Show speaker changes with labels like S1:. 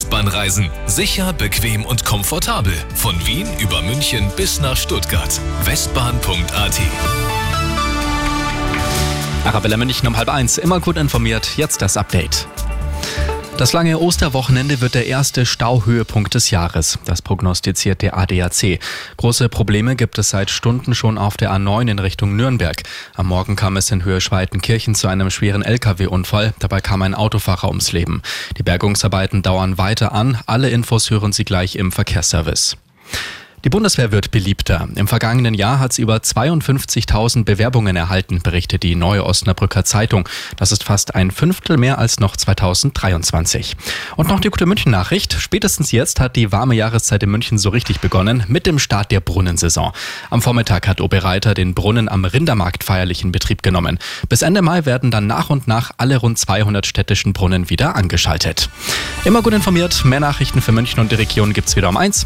S1: Westbahnreisen. Sicher, bequem und komfortabel. Von Wien über München bis nach Stuttgart. Westbahn.at.
S2: Arabella München um 12:30. Immer gut informiert. Jetzt das Update. Das lange Osterwochenende wird der erste Stauhöhepunkt des Jahres. Das prognostiziert der ADAC. Große Probleme gibt es seit Stunden schon auf der A9 in Richtung Nürnberg. Am Morgen kam es in Höhe Schweitenkirchen zu einem schweren LKW-Unfall. Dabei kam ein Autofahrer ums Leben. Die Bergungsarbeiten dauern weiter an. Alle Infos hören Sie gleich im Verkehrsservice. Die Bundeswehr wird beliebter. Im vergangenen Jahr hat sie über 52.000 Bewerbungen erhalten, berichtet die Neue Osnabrücker Zeitung. Das ist fast ein Fünftel mehr als noch 2023. Und noch die gute München-Nachricht. Spätestens jetzt hat die warme Jahreszeit in München so richtig begonnen mit dem Start der Brunnensaison. Am Vormittag hat Oberreiter den Brunnen am Rindermarkt feierlich in Betrieb genommen. Bis Ende Mai werden dann nach und nach alle rund 200 städtischen Brunnen wieder angeschaltet. Immer gut informiert. Mehr Nachrichten für München und die Region gibt's wieder um 1.